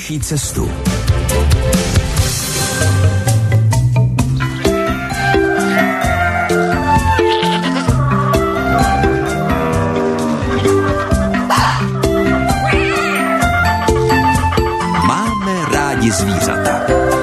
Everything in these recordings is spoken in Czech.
vaši cestu. Máme rádi zvířata.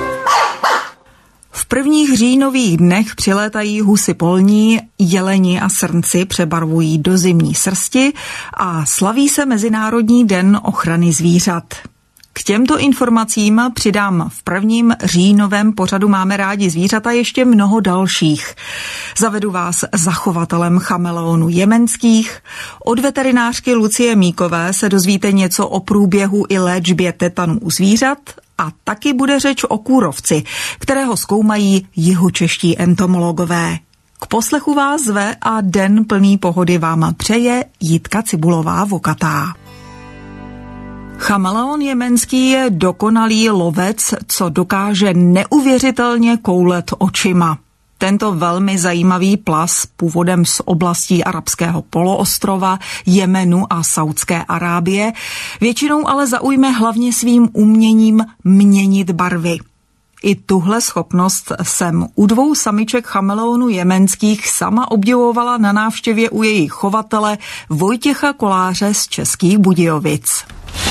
V prvních říjnových dnech přilétají husy polní, jeleni a srnci přebarvují do zimní srsti a slaví se Mezinárodní den ochrany zvířat. K těmto informacím přidám v prvním říjnovém pořadu Máme rádi zvířata ještě mnoho dalších. Zavedu vás zachovatelem chameleonů jemenských. Od veterinářky Lucie Míkové se dozvíte něco o průběhu i léčbě tetanu u zvířat a taky bude řeč o kůrovci, kterého zkoumají jihočeští entomologové. K poslechu vás zve a den plný pohody vám přeje Jitka Cibulová-Vokatá. Chameleon jemenský je dokonalý lovec, co dokáže neuvěřitelně koulet očima. Tento velmi zajímavý plas původem z oblastí arabského poloostrova, Jemenu a Saudské Arábie většinou ale zaujme hlavně svým uměním měnit barvy. I tuhle schopnost jsem u 2 samiček chameleonů jemenských sama obdivovala na návštěvě u jejich chovatele Vojtěcha Koláře z Českých Budějovic.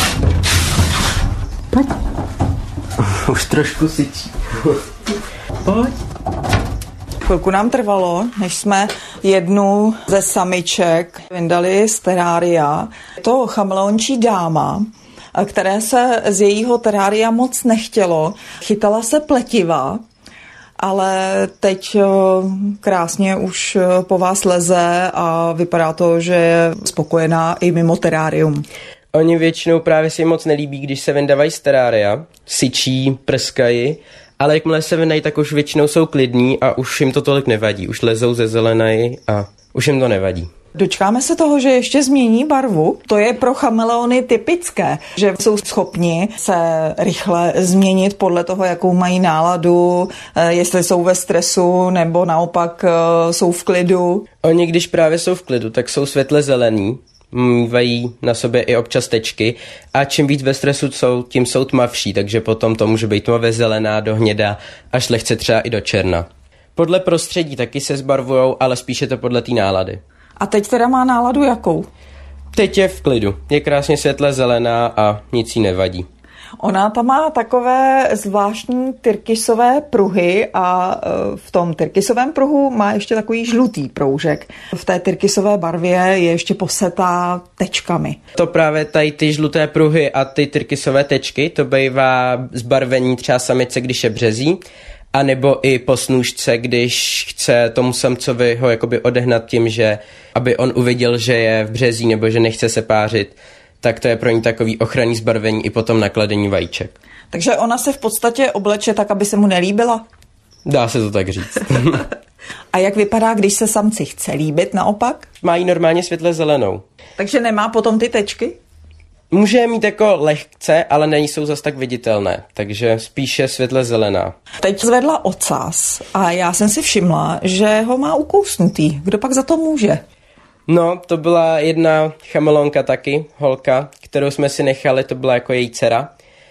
Pojď. Už trošku syčí. Pojď. Chvilku nám trvalo, než jsme jednu ze samiček vyndali z terária. To chameleončí dáma, které se z jejího terária moc nechtělo. Chytala se pletiva, ale teď krásně už po vás leze a vypadá to, že je spokojená i mimo terárium. Oni většinou právě si moc nelíbí, když se vyndávají z terária, syčí, prskají, ale jakmile se vyndají, tak už většinou jsou klidní a už jim to tolik nevadí. Už lezou ze zelenají a už jim to nevadí. Dočkáme se toho, že ještě změní barvu. To je pro chameleony typické, že jsou schopni se rychle změnit podle toho, jakou mají náladu, jestli jsou ve stresu nebo naopak jsou v klidu. Oni, když právě jsou v klidu, tak jsou světle zelený, mývají na sobě i občas tečky a čím víc ve stresu jsou, tím jsou tmavší, takže potom to může být tmavě zelená do hněda, až lehce třeba i do černa. Podle prostředí taky se zbarvujou, ale spíše to podle té nálady. A teď teda má náladu jakou? Teď je v klidu. Je krásně světle zelená a nic jí nevadí. Ona tam má takové zvláštní tyrkysové pruhy a v tom tyrkysovém pruhu má ještě takový žlutý proužek. V té tyrkysové barvě je ještě posetá tečkami. To právě tady ty žluté pruhy a ty tyrkysové tečky, to bývá zbarvení třeba samice, když je březí, a nebo i po snůžce, když chce tomu samcovi ho jakoby odehnat tím, že aby on uviděl, že je v březí nebo že nechce se pářit, tak to je pro ní takový ochranný zbarvení i potom nakladení vajíček. Takže ona se v podstatě obleče tak, aby se mu nelíbila? Dá se to tak říct. A jak vypadá, když se samci chce líbit naopak? Má jí normálně světle zelenou. Takže nemá potom ty tečky? Může je mít jako lehce, ale nejsou zas tak viditelné, takže spíše světle zelená. Teď zvedla ocas a já jsem si všimla, že ho má ukousnutý. Kdo pak za to může? No, to byla jedna chameleonka taky, holka, kterou jsme si nechali, to byla jako její dcera.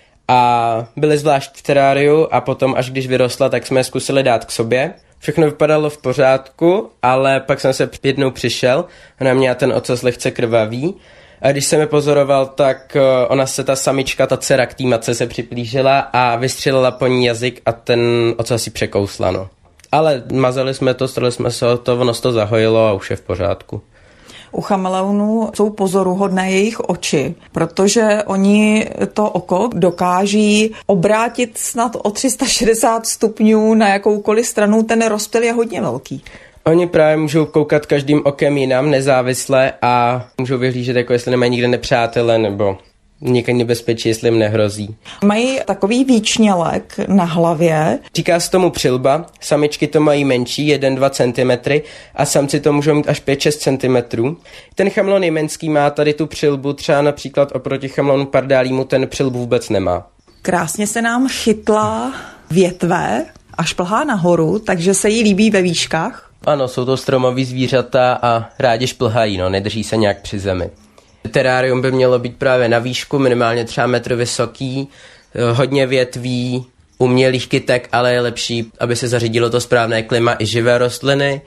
A byly zvlášť v teráriu a potom, až když vyrostla, tak jsme je zkusili dát k sobě. Všechno vypadalo v pořádku, ale pak jsem se jednou přišel, ona měla ten ocas lehce krvavý. A když jsem je pozoroval, tak ona se ta samička, ta dcera k té matce se připlížila a vystřelila po ní jazyk a ten ocas si překousla, no. Ale mazali jsme to, strali jsme se o to, ono se to zahojilo a už je v pořádku. U chameleonů jsou pozoruhodné jejich oči, protože oni to oko dokáží obrátit snad o 360 stupňů na jakoukoliv stranu, ten rozptyl je hodně velký. Oni právě můžou koukat každým okem jinam nezávisle a můžou vyhlížet, jako jestli nemají nikde nepřátele nebo někde nebezpečí, jestli jim nehrozí. Mají takový výčnělek na hlavě. Říká se tomu přilba, samičky to mají menší, 1-2 cm a samci to můžou mít až 5-6 cm. Ten chameleon jemenský má tady tu přilbu, třeba například oproti chameleonu pardálímu ten přilbu vůbec nemá. Krásně se nám chytla větve a šplhá nahoru, takže se jí líbí ve výškách. Ano, jsou to stromoví zvířata a rádi šplhají, no, nedrží se nějak při zemi. Terárium by mělo být právě na výšku, minimálně třeba metr vysoký, hodně větví, umělých kytek, ale je lepší, aby se zařídilo to správné klima i živé rostliny,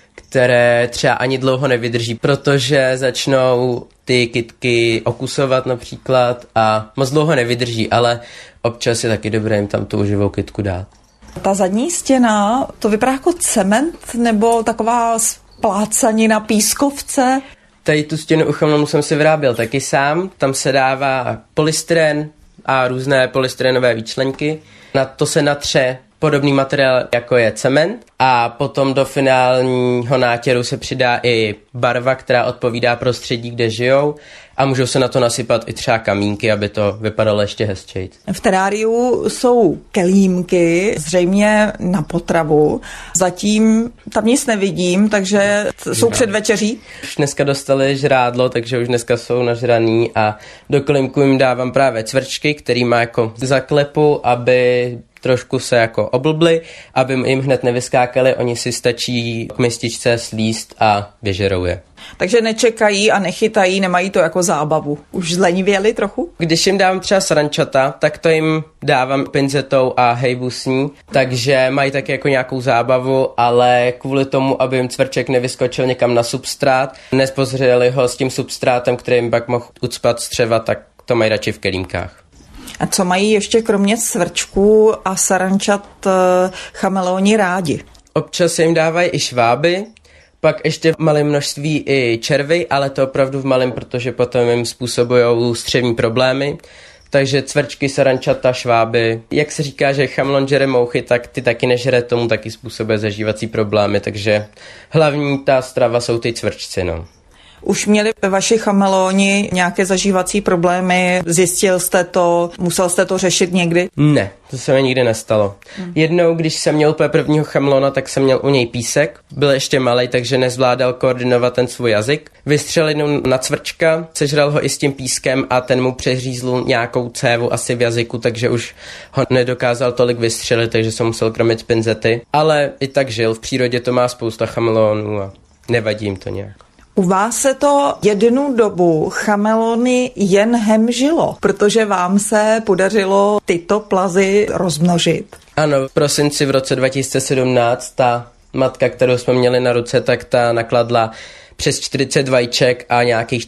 které třeba ani dlouho nevydrží, protože začnou ty kytky okusovat například a moc dlouho nevydrží, ale občas je taky dobré jim tam tu živou kytku dát. Ta zadní stěna, to vypadá jako cement nebo taková splácanina pískovce? Tady tu stěnu u chameleonu jsem si vyráběl taky sám, tam se dává polystyren a různé polystyrenové výčlenky. Na to se natře podobný materiál, jako je cement, a potom do finálního nátěru se přidá i barva, která odpovídá prostředí, kde žijou, a můžou se na to nasypat i třeba kamínky, aby to vypadalo ještě hezčejc. V teráriu jsou kelímky, zřejmě na potravu. Zatím tam nic nevidím, takže jsou před večeří. Už dneska dostali žrádlo, takže už dneska jsou nažraný a do kelímku jim dávám právě cvrčky, který má jako zaklepu, aby trošku se jako oblbli, aby jim hned nevyskákali, oni si stačí k mističce slíst a vyžerou je. Takže nečekají a nechytají, nemají to jako zábavu. Už zlenivěli trochu? Když jim dám třeba sarančata, tak to jim dávám pinzetou a hejbusní, takže mají taky jako nějakou zábavu, ale kvůli tomu, aby jim cvrček nevyskočil někam na substrát, nepozřeli ho s tím substrátem, který jim pak mohl ucpat střeva, tak to mají radši v kelímkách. A co mají ještě kromě cvrčků a sarančat chameleoni rádi? Občas jim dávají i šváby, pak ještě v malém množství i červy, ale to opravdu v malém, protože potom jim způsobují střevní problémy. Takže cvrčky, sarančata, šváby. Jak se říká, že chameleon žere mouchy, tak ty taky nežere, tomu taky způsobuje zažívací problémy, takže hlavní ta strava jsou ty cvrčci, no. Už měli vaši chameleoni nějaké zažívací problémy? Zjistil jste to? Musel jste to řešit někdy? Ne, to se mi nikdy nestalo. Jednou, když jsem měl úplně prvního chameleona, tak jsem měl u něj písek. Byl ještě malej, takže nezvládal koordinovat ten svůj jazyk. Vystřelil na cvrčka, sežral ho i s tím pískem a ten mu přeřízl nějakou cévu asi v jazyku, takže už ho nedokázal tolik vystřelit, takže jsem musel krmit pinzety. Ale i tak žil, v přírodě to má spousta chameleonů a nevadí jim to nějak. U vás se to jednu dobu chameleony jen hemžilo, protože vám se podařilo tyto plazy rozmnožit. Ano, v prosinci v roce 2017 ta matka, kterou jsme měli na ruce, tak ta nakladla přes 40 vajíček a nějakých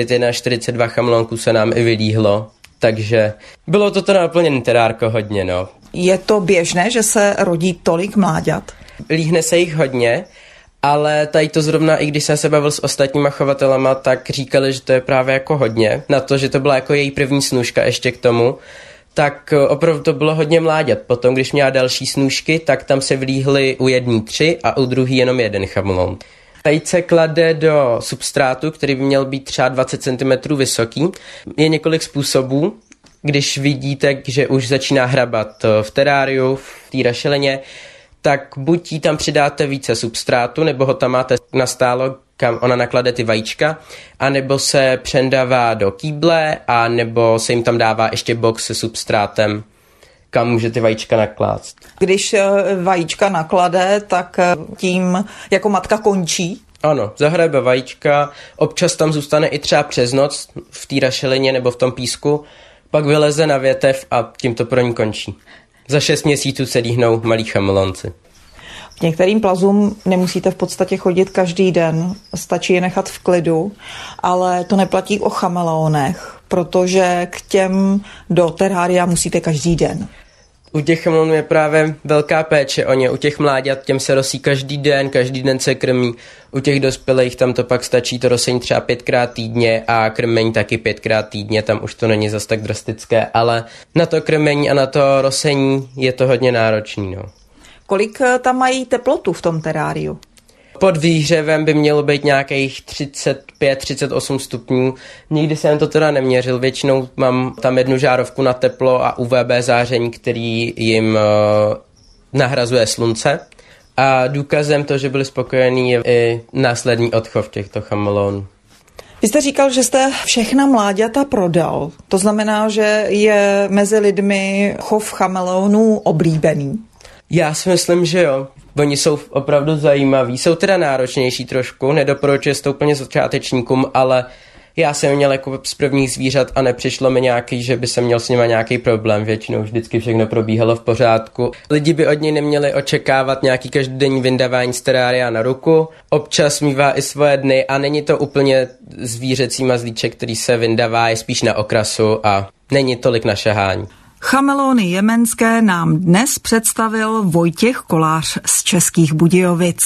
41-42 chameleonků se nám i vylíhlo. Takže bylo to naplněné terárko hodně, no. Je to běžné, že se rodí tolik mláďat? Líhne se jich hodně, ale tady to zrovna, i když jsem se bavil s ostatníma chovatelama, tak říkali, že to je právě jako hodně. Na to, že to byla jako její první snůška ještě k tomu, tak opravdu to bylo hodně mláďat. Potom, když měla další snůšky, tak tam se vlíhly u jedný 3 a u druhý jenom 1 chameleon. Vejce klade do substrátu, který by měl být třeba 20 cm vysoký. Je několik způsobů. Když vidíte, že už začíná hrabat v teráriu, v té rašelině, tak buď jí tam přidáte více substrátu, nebo ho tam máte nastálo, kam ona naklade ty vajíčka, anebo se přendává do kýble, a nebo se jim tam dává ještě box se substrátem, kam může ty vajíčka naklást. Když vajíčka naklade, tak tím jako matka končí? Ano, zahrabe vajíčka, občas tam zůstane i třeba přes noc v té rašelině nebo v tom písku, pak vyleze na větev a tím to pro ní končí. Za 6 měsíců se líhnou malí chameleonci. K některým plazům nemusíte v podstatě chodit každý den, stačí je nechat v klidu, ale to neplatí o chameleonech, protože k těm do terária musíte každý den. U těch chameleonů je právě velká péče o ně, u těch mláďat těm se rosí každý den se krmí, u těch dospělých tam to pak stačí to rosení třeba 5krát týdně a krmení taky 5krát týdně, tam už to není zas tak drastické, ale na to krmení a na to rosení je to hodně náročný, no. Kolik tam mají teplotu v tom teráriu? Pod výhřevem by mělo být nějakých 35-38 stupňů. Nikdy jsem to teda neměřil, většinou mám tam jednu žárovku na teplo a UVB záření, který jim nahrazuje slunce. A důkazem to, že byli spokojení, je i následný odchov těchto chameleonů. Vy jste říkal, že jste všechna mláďata prodal. To znamená, že je mezi lidmi chov chameleonů oblíbený. Já si myslím, že jo. Oni jsou opravdu zajímaví. Jsou teda náročnější trošku, nedoporučuji to úplně začátečníkům, ale Já jsem měl jako z prvních zvířat a nepřišlo mi nějaký, že by se měl s nima nějaký problém. Většinou vždycky všechno probíhalo v pořádku. Lidi by od něj neměli očekávat nějaký každodenní vyndávání z terária na ruku. Občas mívá i svoje dny a není to úplně zvířecí mazlíček, který se vyndává, je spíš na okrasu a není tolik na šahání. Chameleony jemenské nám dnes představil Vojtěch Kolář z Českých Budějovic.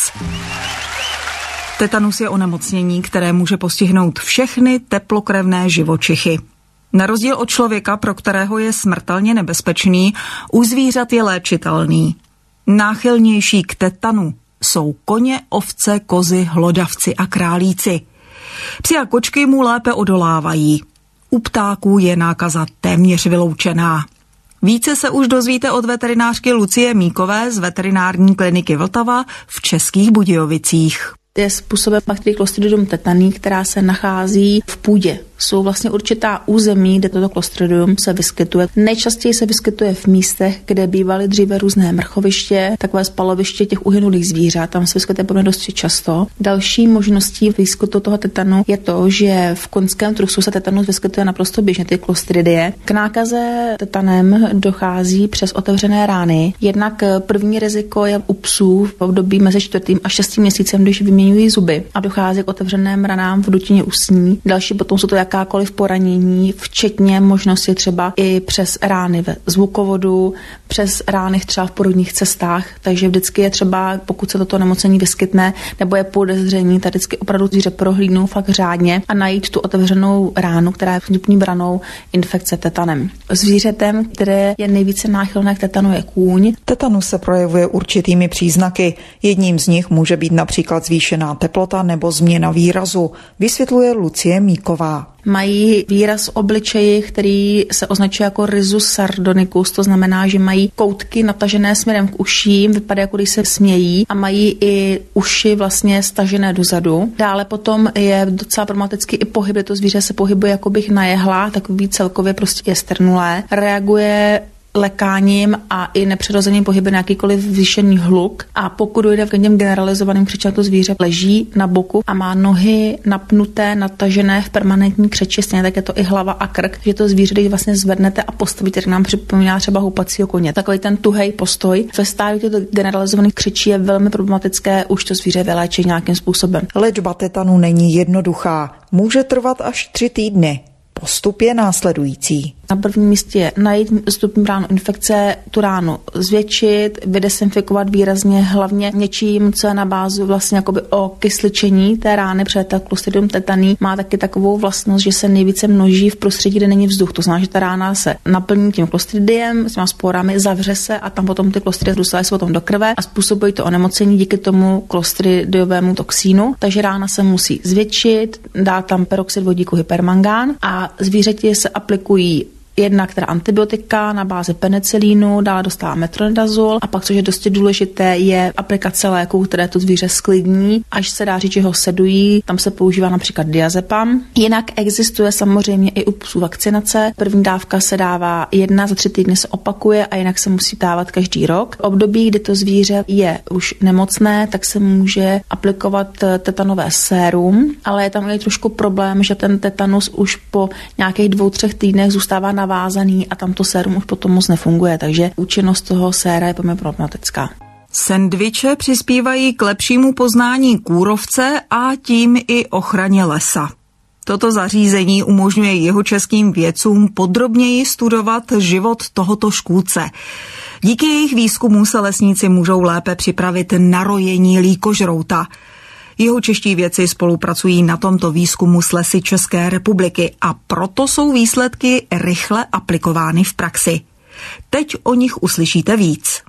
Tetanus je onemocnění, které může postihnout všechny teplokrevné živočichy. Na rozdíl od člověka, pro kterého je smrtelně nebezpečný, u zvířat je léčitelný. Náchylnější k tetanu jsou koně, ovce, kozy, hlodavci a králíci. Psi a kočky mu lépe odolávají. U ptáků je nákaza téměř vyloučená. Více se už dozvíte od veterinářky Lucie Míkové z veterinární kliniky Vltava v Českých Budějovicích. Je způsobem bakterie Clostridium tetani, která se nachází v půdě. Jsou vlastně určitá území, kde toto Clostridium se vyskytuje. Nejčastěji se vyskytuje v místech, kde bývaly dříve různé mrchoviště, takové spaloviště těch uhynulých zvířat, tam se vyskytuje poměrně dosti často. Další možností výskytu toho tetanu je to, že v koňském trusu se tetanus vyskytuje naprosto běžně, ty Clostridie. K nákaze tetanem dochází přes otevřené rány. Jednak první riziko je u psů v období mezi 4. a 6. měsícem, když vyměňují zuby a dochází k otevřeným ranám v dutině ústní. Další potom jsou to jakákoliv poranění, včetně možnosti třeba i přes rány ve zvukovodu, přes rány třeba v porodních cestách, takže vždycky je třeba, pokud se toto nemocení vyskytne nebo je podezření, tak vždycky opravdu zvíře prohlídnou fakt řádně a najít tu otevřenou ránu, která je vstupní branou infekce tetanem. Zvířetem, které je nejvíce náchylné k tetanu, je kůň. Tetanus se projevuje určitými příznaky. Jedním z nich může být například zvýšená teplota nebo změna výrazu, vysvětluje Lucie Míková. Mají výraz obličeji, který se označuje jako rizus sardonicus, to znamená, že mají koutky natažené směrem k uším, vypadá, jako když se smějí a mají i uši vlastně stažené dozadu. Dále potom je docela problematický i pohyb, kde to zvíře se pohybuje jako bych na jehla, takový celkově prostě je strnulé. Reaguje lekáním a i nepřirozeným pohybem na jakýkoliv zvýšený hluk a pokud dojde k těm generalizovaným křečem, to zvíře leží na boku a má nohy napnuté, natažené v permanentní křeči, stejně tak je to i hlava a krk, že to zvíře, když vlastně zvednete a postavíte, tak nám připomíná třeba houpacího koně. Takový ten tuhej postoj. Ve stádiu těchto generalizovaných křečí je velmi problematické už to zvíře vyléčit nějakým způsobem. Léčba tetanu není jednoduchá, může trvat až 3 týdny. Postup je následující. Na prvním místě je najít vstupní bránu infekce, tu ránu zvětšit, vydesinfikovat výrazně, hlavně něčím, co je na bázi vlastně jakoby okysličení té rány, protože ta Clostridium tetani má taky takovou vlastnost, že se nejvíce množí v prostředí, kde není vzduch. To znamená, že ta rána se naplní tím Clostridiem, s těma sporami, zavře se a tam potom ty Clostridie dostávají se potom do krve a způsobují to onemocnění díky tomu Clostridiovému toxínu. Takže rána se musí zvětšit, dát tam peroxid vodíku hypermangán a zvířeti se aplikují jednak teda antibiotika na bázi penicilínu, dále dostává metronidazol a pak, což je dosti důležité, je aplikace léků, které to zvíře sklidní, až se dá říct, že ho sedují. Tam se používá například diazepam. Jinak existuje samozřejmě i u psů vakcinace. První dávka se dává 1 za 3 týdny se opakuje a jinak se musí dávat každý rok. V období, kdy to zvíře je už nemocné, tak se může aplikovat tetanové sérum, ale je tam i trošku problém, že ten tetanus už po nějakých 2-3 týdnech zůstává navázaný a tam to sérum už potom moc nefunguje, takže účinnost toho séra je poměrně problematická. Sendviče přispívají k lepšímu poznání kůrovce a tím i ochraně lesa. Toto zařízení umožňuje jihočeským vědcům podrobněji studovat život tohoto škůdce. Díky jejich výzkumu se lesníci můžou lépe připravit na rojení lýkožrouta. Jihočeští vědci spolupracují na tomto výzkumu s Lesy České republiky a proto jsou výsledky rychle aplikovány v praxi. Teď o nich uslyšíte víc.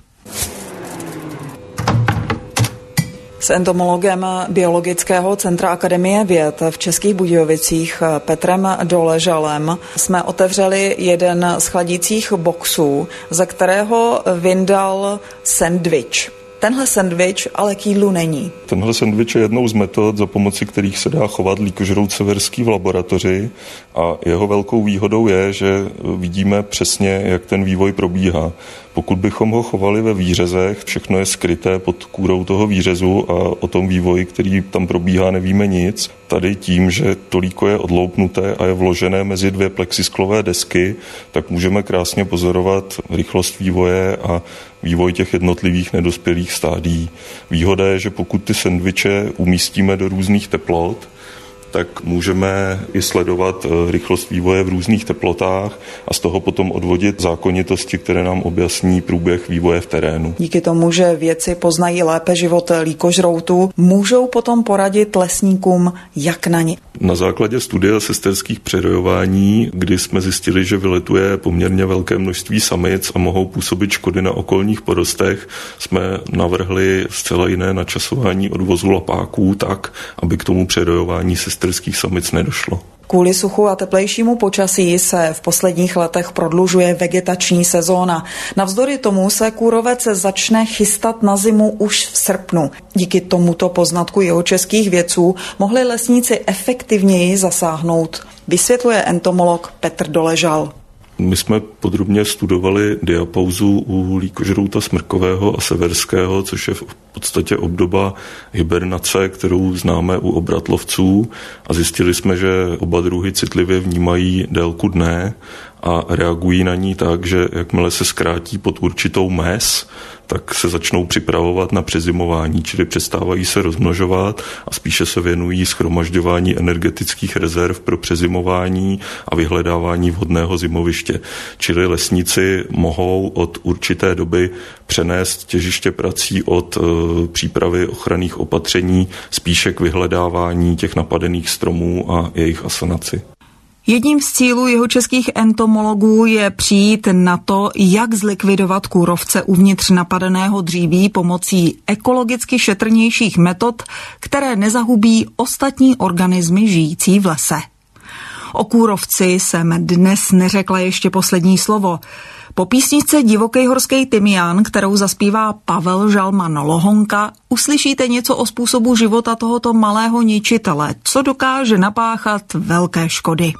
S entomologem Biologického centra Akademie věd v Českých Budějovicích Petrem Doležalem jsme otevřeli jeden z chladících boxů, ze kterého vyndal sendvič. Tenhle sendvič ale k jídlu není. Tenhle sendvič je jednou z metod, za pomoci kterých se dá chovat líkožrout severský v laboratoři a jeho velkou výhodou je, že vidíme přesně, jak ten vývoj probíhá. Pokud bychom ho chovali ve výřezech, všechno je skryté pod kůrou toho výřezu a o tom vývoji, který tam probíhá, nevíme nic. Tady tím, že to líko je odloupnuté a je vložené mezi dvě plexisklové desky, tak můžeme krásně pozorovat rychlost vývoje a vývoj těch jednotlivých nedospělých stádií. Výhoda je, že pokud ty sendviče umístíme do různých teplot, tak můžeme i sledovat rychlost vývoje v různých teplotách a z toho potom odvodit zákonitosti, které nám objasní průběh vývoje v terénu. Díky tomu, že vědci poznají lépe život líkožroutů, můžou potom poradit lesníkům, jak na ně. Na základě studia sesterských přerojování, kdy jsme zjistili, že vyletuje poměrně velké množství samic a mohou působit škody na okolních porostech, jsme navrhli zcela jiné načasování odvozu lapáků tak, aby k tomu přerojování sesterských samic nedošlo. Kvůli suchu a teplejšímu počasí se v posledních letech prodlužuje vegetační sezóna. Navzdory tomu se kůrovec začne chystat na zimu už v srpnu. Díky tomuto poznatku jihočeských vědců mohli lesníci efektivněji zasáhnout, vysvětluje entomolog Petr Doležal. My jsme podrobně studovali diapauzu u líkožrouta smrkového a severského, což je v podstatě obdoba hibernace, kterou známe u obratlovců, a zjistili jsme, že oba druhy citlivě vnímají délku dne a reagují na ní tak, že jakmile se zkrátí pod určitou mez, tak se začnou připravovat na přezimování, čili přestávají se rozmnožovat a spíše se věnují shromažďování energetických rezerv pro přezimování a vyhledávání vhodného zimoviště. Čili lesníci mohou od určité doby přenést těžiště prací od přípravy ochranných opatření spíše k vyhledávání těch napadených stromů a jejich asanaci. Jedním z cílů jihočeských entomologů je přijít na to, jak zlikvidovat kůrovce uvnitř napadeného dříví pomocí ekologicky šetrnějších metod, které nezahubí ostatní organismy žijící v lese. O kůrovci jsem dnes neřekla ještě poslední slovo. Po písničce Divokej horský tymián, kterou zaspívá Pavel Žalman Lohonka, uslyšíte něco o způsobu života tohoto malého ničitele, co dokáže napáchat velké škody.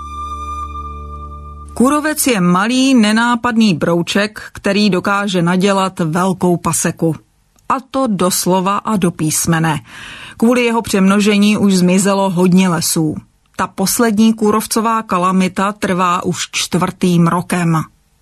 Kůrovec je malý, nenápadný brouček, který dokáže nadělat velkou paseku. A to doslova a do písmene. Kvůli jeho přemnožení už zmizelo hodně lesů. Ta poslední kůrovcová kalamita trvá už 4. rokem.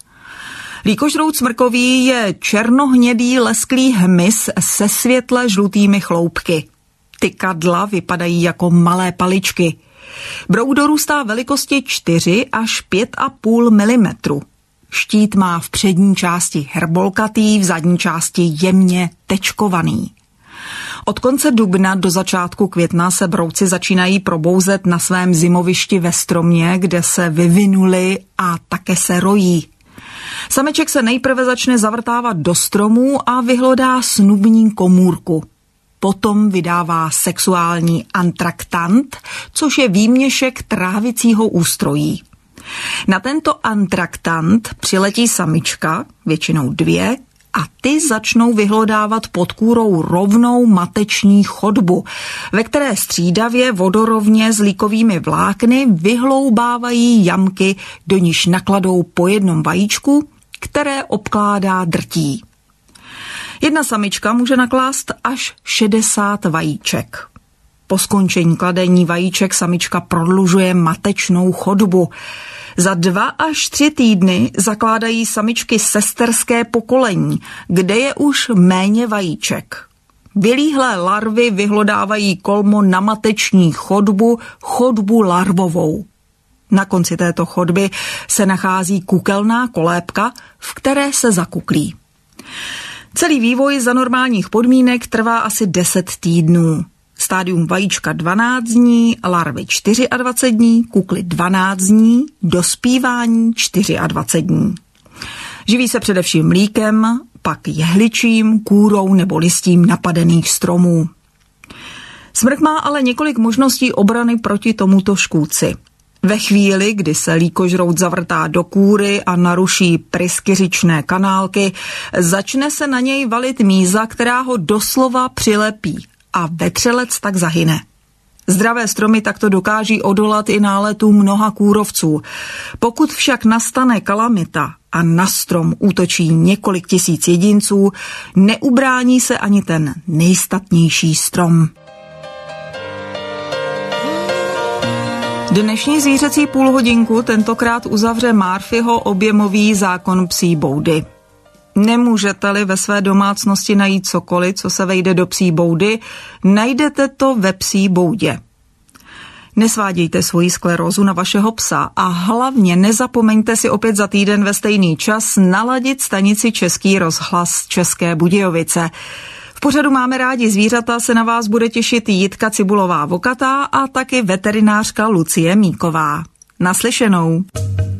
Líkožrout smrkový je černohnědý lesklý hmyz se světle žlutými chloupky. Ty kadla vypadají jako malé paličky. Brouk dorůstá velikosti 4 až 5,5 mm. Štít má v přední části herbolkatý, v zadní části jemně tečkovaný. Od konce dubna do začátku května se brouci začínají probouzet na svém zimovišti ve stromě, kde se vyvinuli a také se rojí. Sameček se nejprve začne zavrtávat do stromů a vyhlodá snubní komůrku. Potom vydává sexuální antraktant, což je výměšek trávicího ústrojí. Na tento antraktant přiletí samička, většinou 2, a ty začnou vyhlodávat pod kůrou rovnou mateční chodbu, ve které střídavě vodorovně s líkovými vlákny vyhloubávají jamky, do níž nakladou po jednom vajíčku, které obkládá drtí. Jedna samička může naklást až 60 vajíček. Po skončení kladení vajíček samička prodlužuje matečnou chodbu. Za 2 až 3 týdny zakládají samičky sesterské pokolení, kde je už méně vajíček. Vylíhlé larvy vyhlodávají kolmo na mateční chodbu larvovou. Na konci této chodby se nachází kukelná kolébka, v které se zakuklí. Celý vývoj za normálních podmínek trvá asi 10 týdnů. Stádium vajíčka 12 dní, larvy 24 dní, kukly 12 dní, dospívání 24 dní. Živí se především mlíkem, pak jehličím, kůrou nebo listím napadených stromů. Smrk má ale několik možností obrany proti tomuto škůdci. Ve chvíli, kdy se líkožrout zavrtá do kůry a naruší pryskyřičné kanálky, začne se na něj valit míza, která ho doslova přilepí a vetřelec tak zahyne. Zdravé stromy takto dokáží odolat i náletům mnoha kůrovců. Pokud však nastane kalamita a na strom útočí několik tisíc jedinců, neubrání se ani ten nejstatnější strom. Dnešní zvířecí půlhodinku tentokrát uzavře Murphyho objemový zákon psí boudy. Nemůžete-li ve své domácnosti najít cokoliv, co se vejde do psí boudy, najdete to ve psí boudě. Nesvádějte svoji sklerózu na vašeho psa a hlavně nezapomeňte si opět za týden ve stejný čas naladit stanici Český rozhlas České Budějovice. V pořadu Máme rádi zvířata se na vás bude těšit Jitka Cibulová-Vokatá a taky veterinářka Lucie Míková. Naslyšenou.